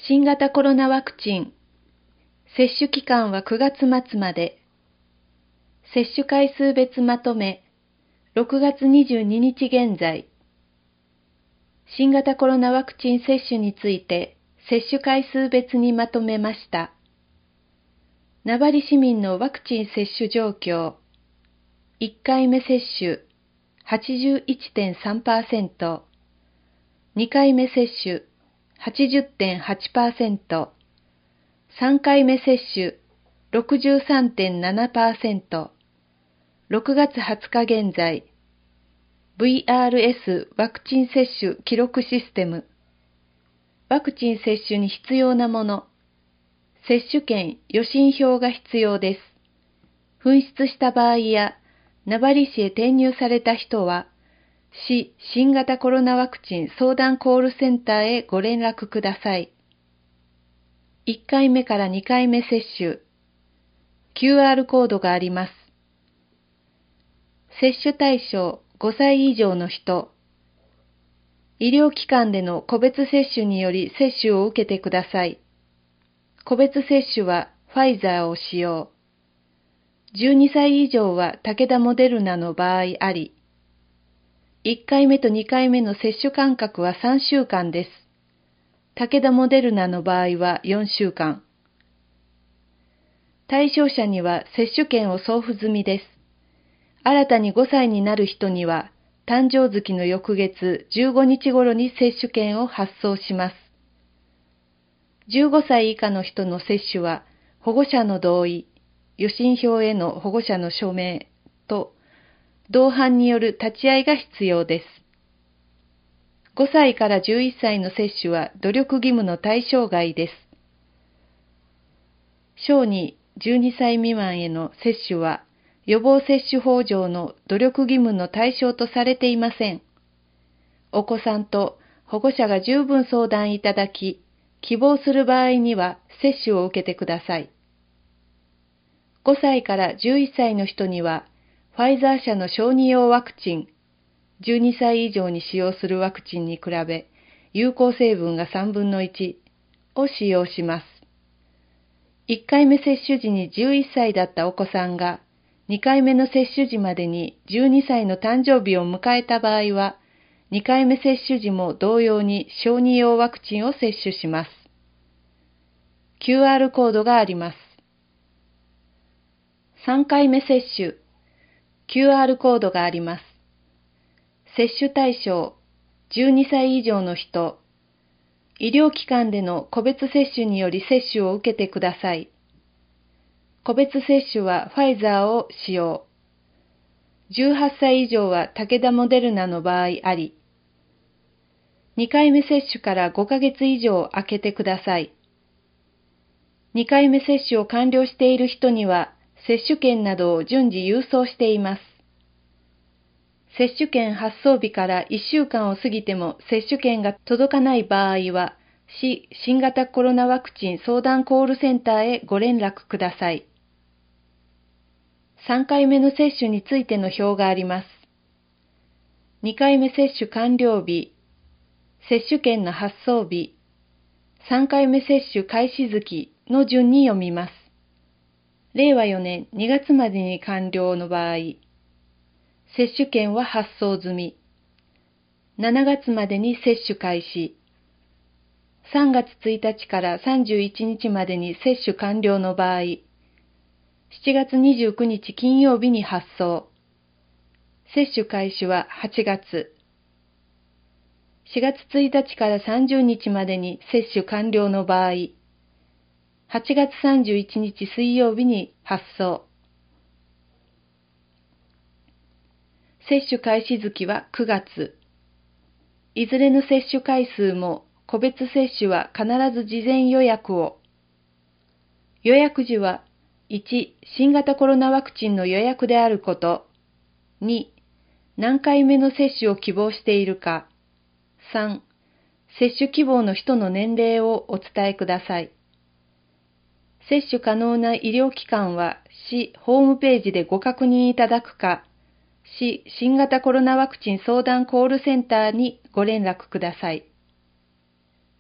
新型コロナワクチン、接種期間は9月末まで。接種回数別まとめ、6月22日現在。新型コロナワクチン接種について、接種回数別にまとめました。名張市民のワクチン接種状況。1回目接種 81.3%、2回目接種 80.8%、3回目接種 63.7%、6月20日現在、VRS ワクチン接種記録システム。ワクチン接種に必要なもの。接種券、予診票が必要です。紛失した場合や、名張市へ転入された人は、市新型コロナワクチン相談コールセンターへご連絡ください。1回目から2回目接種。QR コードがあります。接種対象5歳以上の人。医療機関での個別接種により接種を受けてください。個別接種はファイザーを使用。12歳以上は武田モデルナの場合あり。1回目と2回目の接種間隔は3週間です。武田モデルナの場合は4週間。対象者には接種券を送付済みです。新たに5歳になる人には、誕生月の翌月15日頃に接種券を発送します。15歳以下の人の接種は、保護者の同意、予診票への保護者の署名と、同伴による立ち会いが必要です。5歳から11歳の接種は努力義務の対象外です。小児12歳未満への接種は、予防接種法上の努力義務の対象とされていません。お子さんと保護者が十分相談いただき、希望する場合には接種を受けてください。5歳から11歳の人には、ファイザー社の小児用ワクチン、12歳以上に使用するワクチンに比べ、有効成分が3分の1を使用します。1回目接種時に11歳だったお子さんが、2回目の接種時までに12歳の誕生日を迎えた場合は、2回目接種時も同様に小児用ワクチンを接種します。QR コードがあります。3回目接種、QR コードがあります。接種対象、12歳以上の人、医療機関での個別接種により接種を受けてください。個別接種はファイザーを使用。18歳以上は武田モデルナの場合あり。2回目接種から5ヶ月以上空けてください。2回目接種を完了している人には、接種券などを順次郵送しています。接種券発送日から1週間を過ぎても接種券が届かない場合は、市新型コロナワクチン相談コールセンターへご連絡ください。3回目の接種についての表があります。2回目接種完了日、接種券の発送日、3回目接種開始月の順に読みます。令和4年2月までに完了の場合、接種券は発送済み。7月までに接種開始。3月1日から31日までに接種完了の場合、7月29日金曜日に発送。接種開始は8月。4月1日から30日までに接種完了の場合、8月31日水曜日に発送。接種開始月は9月。いずれの接種回数も個別接種は必ず事前予約を。予約時は、1、新型コロナワクチンの予約であること。2、何回目の接種を希望しているか。3、接種希望の人の年齢をお伝えください。接種可能な医療機関は市ホームページでご確認いただくか、市新型コロナワクチン相談コールセンターにご連絡ください。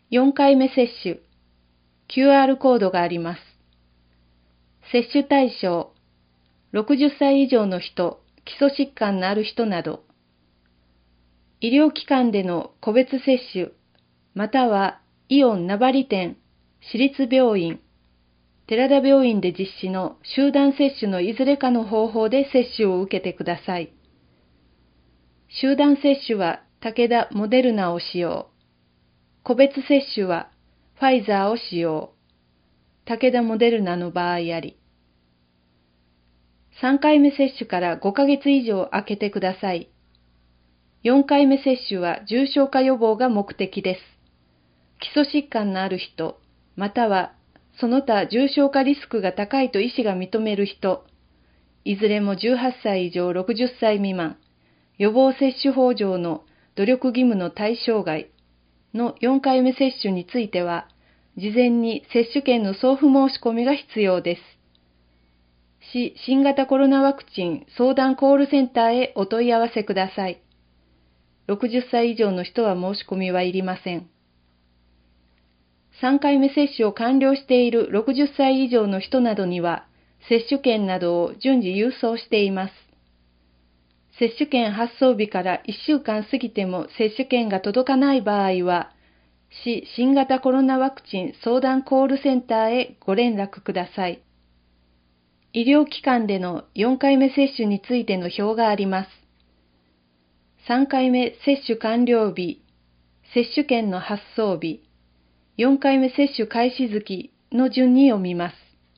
4回目接種、QR コードがあります。接種対象、60歳以上の人、基礎疾患のある人など、医療機関での個別接種、またはイオン名張店、市立病院、寺田病院で実施の集団接種のいずれかの方法で接種を受けてください。集団接種は武田モデルナを使用。個別接種はファイザーを使用。武田モデルナの場合あり。3回目接種から5ヶ月以上空けてください。4回目接種は重症化予防が目的です。基礎疾患のある人、またはその他重症化リスクが高いと医師が認める人、いずれも18歳以上60歳未満、予防接種法上の努力義務の対象外の4回目接種については、事前に接種券の送付申し込みが必要です。市新型コロナワクチン相談コールセンターへお問い合わせください。60歳以上の人は申し込みはいりません。3回目接種を完了している60歳以上の人などには、接種券などを順次郵送しています。接種券発送日から1週間過ぎても接種券が届かない場合は、市新型コロナワクチン相談コールセンターへご連絡ください。医療機関での4回目接種についての表があります。3回目接種完了日、接種券の発送日、4回目接種開始月の順に読みます。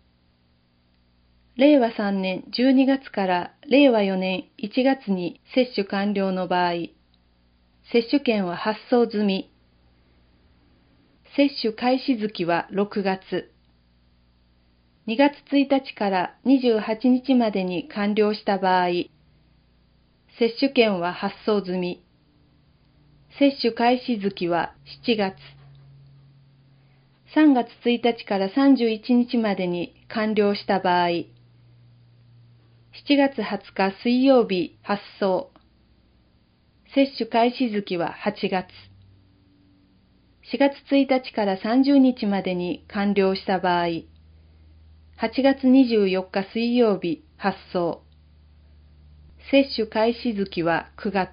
令和3年12月から令和4年1月に接種完了の場合、接種券は発送済み。接種開始月は6月。2月1日から28日までに完了した場合、接種券は発送済み。接種開始月は7月。3月1日から31日までに完了した場合、7月20日水曜日発送。接種開始月は8月。4月1日から30日までに完了した場合、8月24日水曜日発送。接種開始月は9月。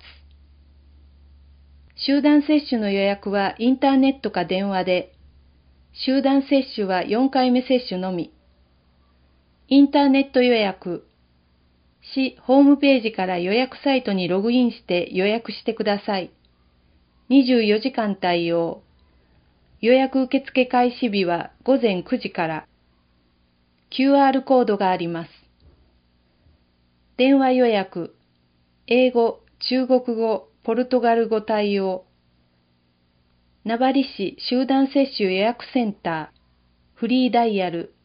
集団接種の予約はインターネットか電話で、集団接種は4回目接種のみ。インターネット予約。市ホームページから予約サイトにログインして予約してください。24時間対応。予約受付開始日は午前9時から。QR コードがあります。電話予約。英語、中国語、ポルトガル語対応。名張市集団接種予約センター。フリーダイヤル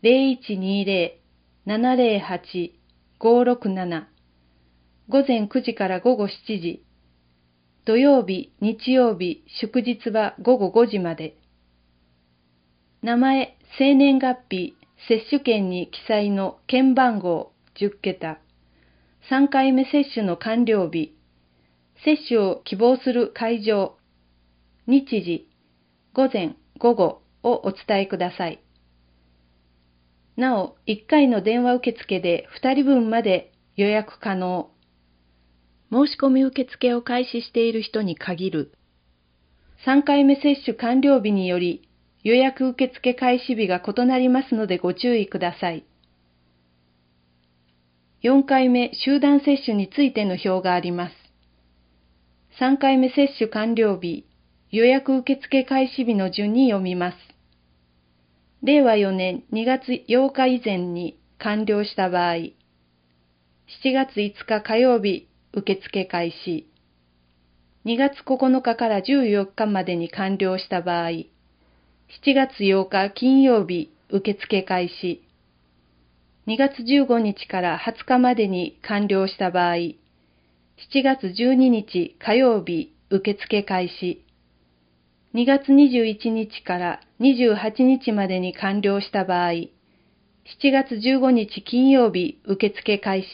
0120-708-567。午前9時から午後7時。土曜日、日曜日、祝日は午後5時まで。名前、生年月日、接種券に記載の券番号10桁。3回目接種の完了日。接種を希望する会場。日時、午前、午後をお伝えください。なお、1回の電話受付で2人分まで予約可能。申し込み受付を開始している人に限る。3回目接種完了日により予約受付開始日が異なりますのでご注意ください。4回目集団接種についての表があります。3回目接種完了日、予約受付開始日の順に読みます。令和4年2月8日以前に完了した場合、7月5日火曜日受付開始、2月9日から14日までに完了した場合、7月8日金曜日受付開始、2月15日から20日までに完了した場合、7月12日火曜日受付開始、2月21日から28日までに完了した場合、7月15日金曜日受付開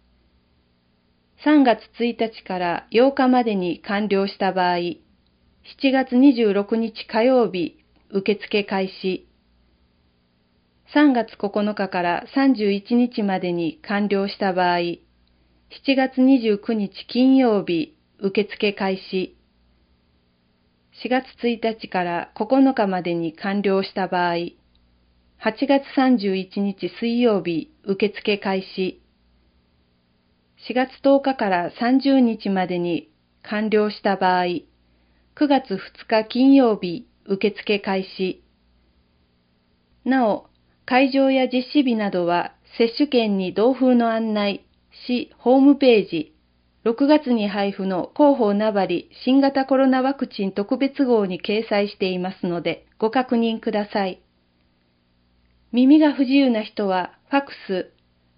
始、3月1日から8日までに完了した場合、7 7月26日火曜日、受付開始。3月9日から31日までに完了した場合、7月29日金曜日、受付開始。4月1日から9日までに完了した場合、8月31日水曜日、受付開始。4月10日から30日までに完了した場合、9月2日金曜日、受付開始。なお、会場や実施日などは接種券に同封の案内、市ホームページ、6月に配布の広報名張新型コロナワクチン特別号に掲載していますのでご確認ください。耳が不自由な人はファクス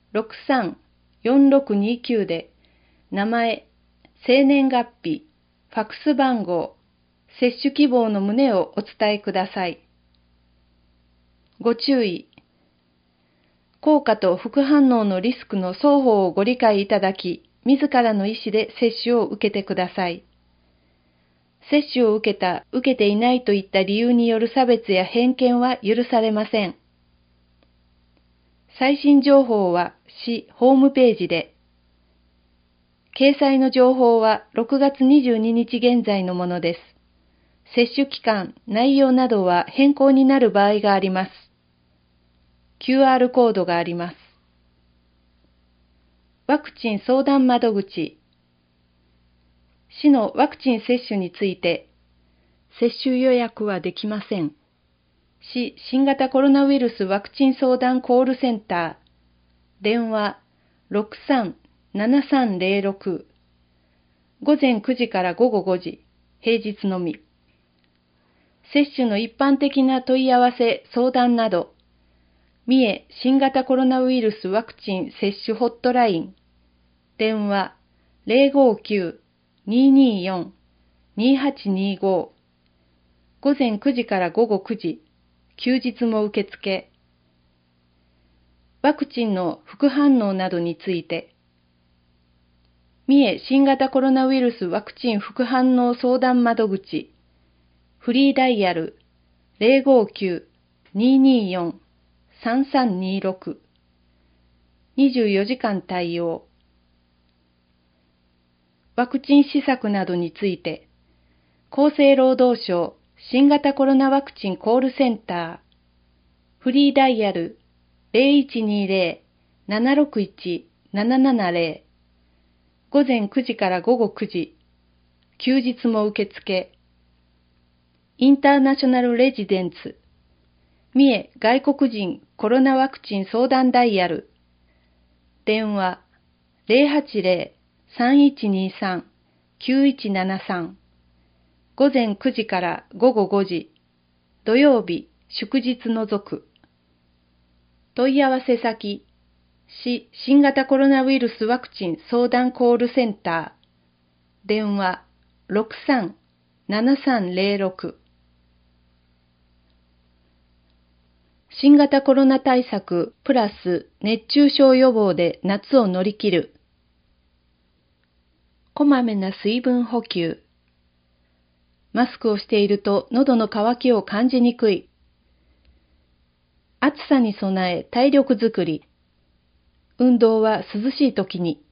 634629で名前、生年月日、ファクス番号、接種希望の旨をお伝えください。ご注意。効果と副反応のリスクの双方をご理解いただき、自らの意思で接種を受けてください。接種を受けた、受けていないといった理由による差別や偏見は許されません。最新情報は市ホームページで、掲載の情報は6月22日現在のものです。接種期間、内容などは変更になる場合があります。QR コードがあります。ワクチン相談窓口。市のワクチン接種について、接種予約はできません。市新型コロナウイルスワクチン相談コールセンター。電話637306。午前9時から午後5時、平日のみ。接種の一般的な問い合わせ、相談など、三重新型コロナウイルスワクチン接種ホットライン、電話059-224-2825、午前9時から午後9時、休日も受付。ワクチンの副反応などについて、三重新型コロナウイルスワクチン副反応相談窓口、フリーダイヤル059-224-3326 24時間対応。ワクチン施策などについて、厚生労働省新型コロナワクチンコールセンター、フリーダイヤル 0120-761-770、午前9時から午後9時、休日も受付。インターナショナルレジデンツ、三重外国人コロナワクチン相談ダイヤル、電話080-3123-9173、午前9時から午後5時、土曜日、祝日除く。問い合わせ先、市新型コロナウイルスワクチン相談コールセンター、電話637306。新型コロナ対策プラス熱中症予防で夏を乗り切る。こまめな水分補給。マスクをしていると喉の渇きを感じにくい。暑さに備え体力づくり。運動は涼しい時に。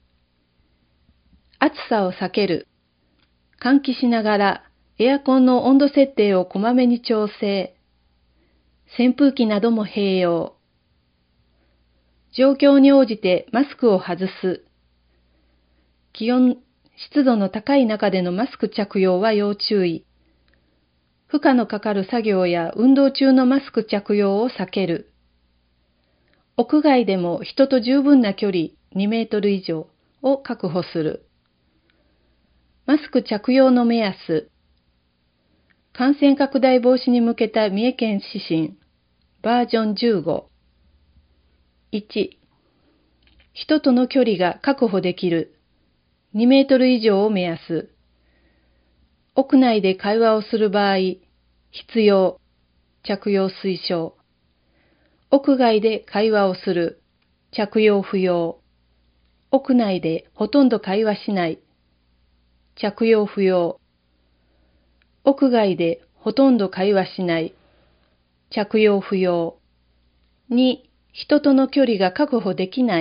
暑さを避ける。換気しながらエアコンの温度設定をこまめに調整。扇風機なども併用。状況に応じてマスクを外す。気温、湿度の高い中でのマスク着用は要注意。負荷のかかる作業や運動中のマスク着用を避ける。屋外でも人と十分な距離2メートル以上を確保する。マスク着用の目安。感染拡大防止に向けた三重県指針バージョン15。1、人との距離が確保できる2メートル以上を目安。屋内で会話をする場合、必要、着用推奨。屋外で会話をする、着用不要。屋内でほとんど会話しない、着用不要。 屋外でほとんど会話しない。着用不要。2、人との距離が確保できない。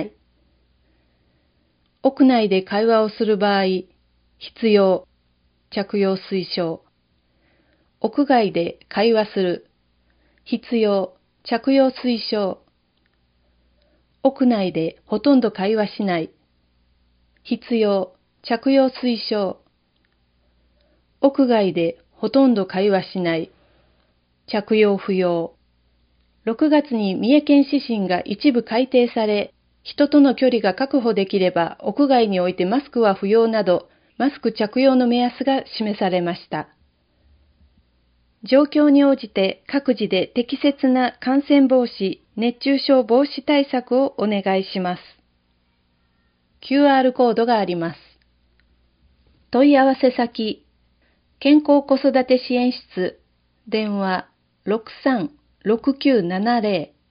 屋内で会話をする場合、必要、着用推奨。屋外で会話する、必要、着用推奨。屋内でほとんど会話しない、必要、着用推奨。屋外でほとんど会話しない、着用不要。6月に三重県指針が一部改定され、人との距離が確保できれば屋外においてマスクは不要など、マスク着用の目安が示されました。状況に応じて各自で適切な感染防止、熱中症防止対策をお願いします。QR コードがあります。問い合わせ先、健康子育て支援室、電話636970